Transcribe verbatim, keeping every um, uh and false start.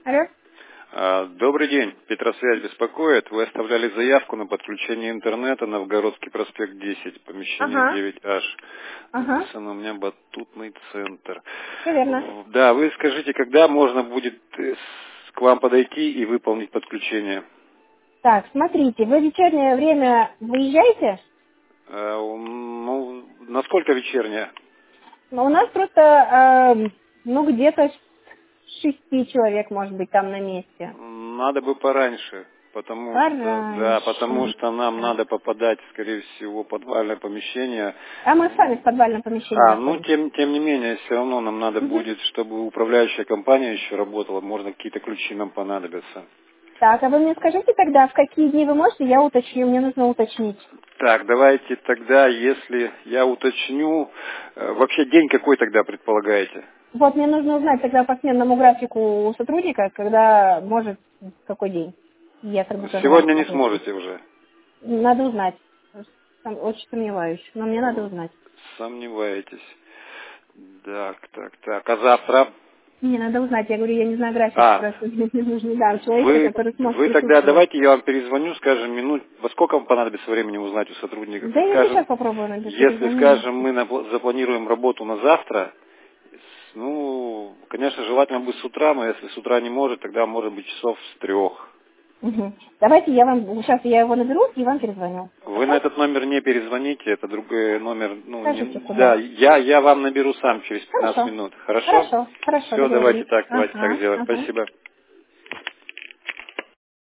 Алло. А, Добрый день, Петросвязь беспокоит. Вы оставляли заявку на подключение интернета на Новгородский проспект десять, помещение Ага. девять аш. Ага. Написано у меня батутный центр. Все верно. Да, вы скажите, когда можно будет э, с- к вам подойти и выполнить подключение? Так, смотрите, вы в вечернее время выезжаете? Э, Ну, насколько вечернее? Но у нас просто, эм, ну, где-то с шести человек, может быть, там на месте. Надо бы пораньше, потому что, да, потому Пораньше. что нам Так. надо попадать, скорее всего, в подвальное помещение. А мы с вами в подвальном помещении А, ну, находимся. тем, тем не менее, все равно нам надо Мгм. будет, чтобы управляющая компания еще работала, можно какие-то ключи нам понадобятся. Так, а вы мне скажите тогда, в какие дни вы можете, я уточню, мне нужно уточнить. Так, давайте тогда, если я уточню, э, вообще день какой тогда предполагаете? Вот, мне нужно узнать тогда по сменному графику у сотрудника, когда может, в какой день. Я тогда тоже вам Сегодня не смогу ответить. сможете уже. Надо узнать. Сом- Очень сомневаюсь, но мне надо узнать. Сомневаетесь. Так, так, так. А завтра? Мне надо узнать, я говорю, я не знаю график, А, просто мне нужно, да, человека, вы, который сможет вы тогда присутствовать. давайте я вам перезвоню, скажем, минут, во сколько вам понадобится времени узнать у сотрудников? Да И я скажем, сейчас попробую написать, если, перезвоню. скажем, мы напла- запланируем работу на завтра, ну, конечно, желательно бы с утра, но если с утра не может, тогда может быть часов с трех. Угу. Давайте я вам, сейчас я его наберу и вам перезвоню. Вы на Хорошо? этот номер не перезвоните, это другой номер, ну, Скажите, не, да, куда? я, я вам наберу сам через пятнадцать Хорошо. минут, хорошо? Хорошо, хорошо, Все, давайте договорились. так, давайте так Ага, сделаем, ага. спасибо.